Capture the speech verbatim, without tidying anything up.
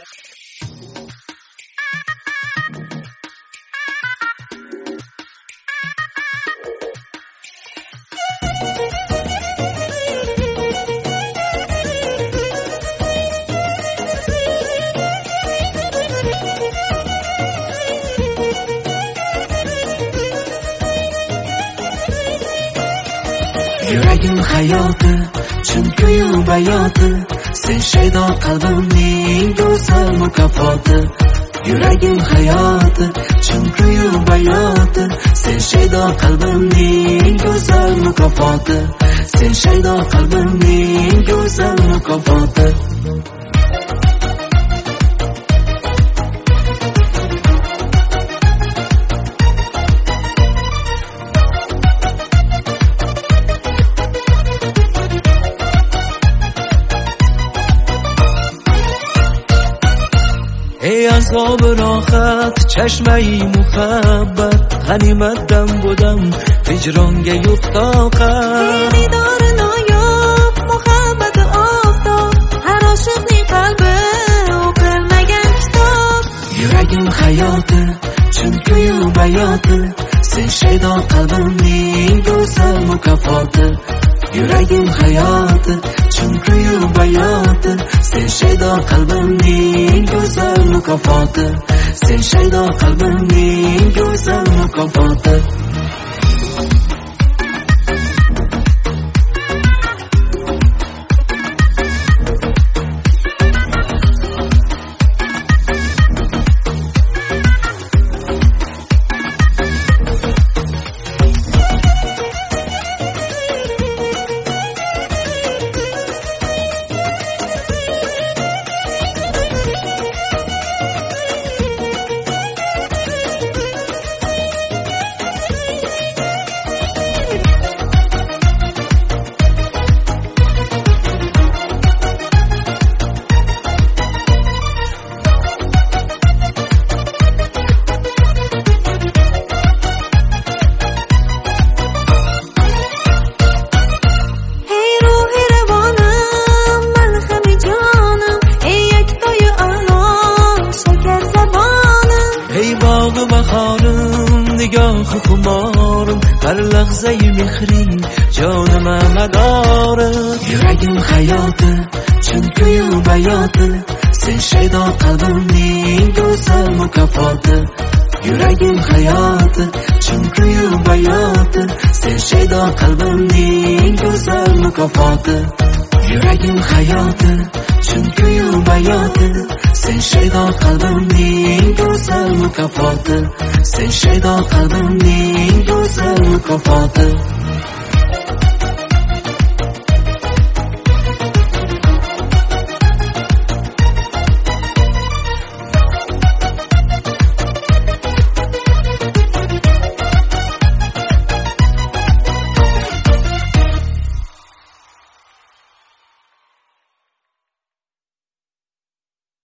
Yuragim hayoti, chunki u bayoti, sen shaydo qalbimning go'zal mukofoti. Yuragim hayoti, chunki u bayoti, sen shaydo qalbimning go'zal mukofoti. Sen shaydo qalbimning go'zal mukofoti. ای عذاب راحت چشمه محبت غنیمتم بودم هجرانگه یفتاقت دیدار نایاب محبت آفتاب هر عاشقنی قلبه و برمگن کتاب Yuragim hayoti, chunki u bayoti, sen shaydo qalbimning go'zal mukofoti. Yuragim hayoti, chunki u bayoti, sen shaydo qalbimning go'zal mukofoti. Sen shaydo qalbimning go'zal mukofoti. نگاه خمارم هر لحظه مهری جانم مداره Yuragim hayoti, chunki u bayoti, sen shaydo qalbimning go'zal mukofoti. Yuragim hayoti, chunki u bayoti, sen shaydo qalbimning go'zal mukofoti. Yuragim hayoti, chunki u bayoti, sen shaydo qalbimning go'zal mukofoti. Sen shaydo qalbimning go'zal mukofoti.